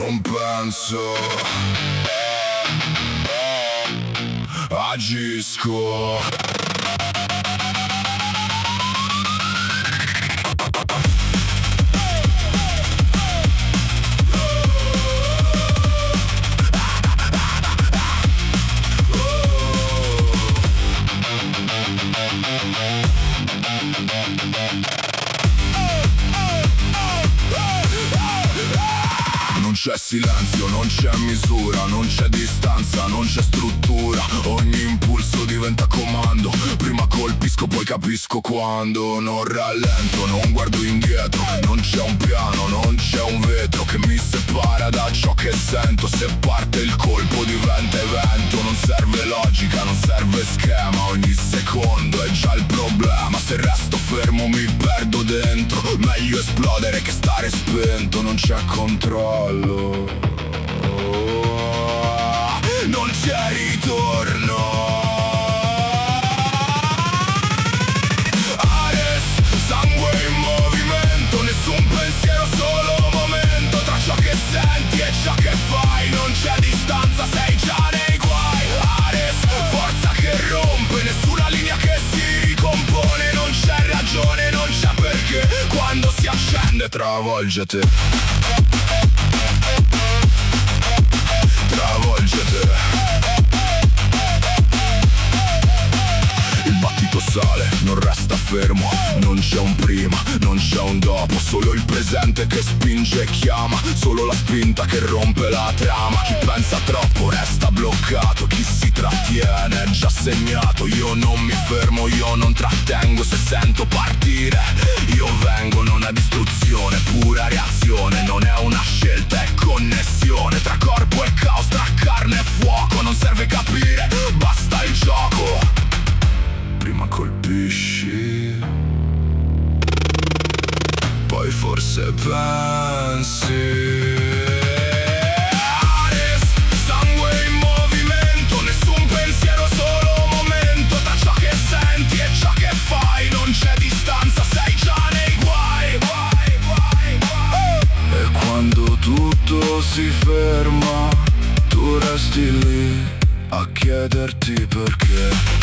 non penso, agisco. Non c'è silenzio, non c'è misura, non c'è distanza, non c'è struttura. Ogni impulso diventa comando. Prima colpisco, poi capisco quando. Non rallento, non guardo indietro. Non c'è un piano, non c'è un vetro che mi separa da ciò che sento. Se parte il colpo diventa evento. Non serve logica, non serve schema. Ogni secondo è già il problema. Se resto fermo mi perdo dentro. Meglio esplodere che stare spento. Non c'è controllo, non c'è ritorno. Ares, sangue in movimento, nessun pensiero, solo momento. Tra ciò che senti e ciò che fai non c'è distanza, sei già nei guai. Ares, forza che rompe, nessuna linea che si ricompone. Non c'è ragione, non c'è perché, quando si accende travolgete. Il battito sale, non resta fermo. Non c'è un prima, non c'è un dopo. Solo il presente che spinge e chiama. Solo la spinta che rompe la trama. Chi pensa troppo resta bloccato. Chi si trattiene è già segnato. Io non mi fermo, io non trattengo. Se sento partire io vengo. Non è distruzione, pura reazione. Non è una scelta, è connessione. Tra corpo e caos, tra carne e fuoco. Non serve capire, basta il gioco. Prima colpisci, poi forse pensi. Ares, sangue in movimento, nessun pensiero, solo momento. Tra ciò che senti e ciò che fai non c'è distanza, sei già nei guai. E quando tutto si ferma, tu resti lì a chiederti perché.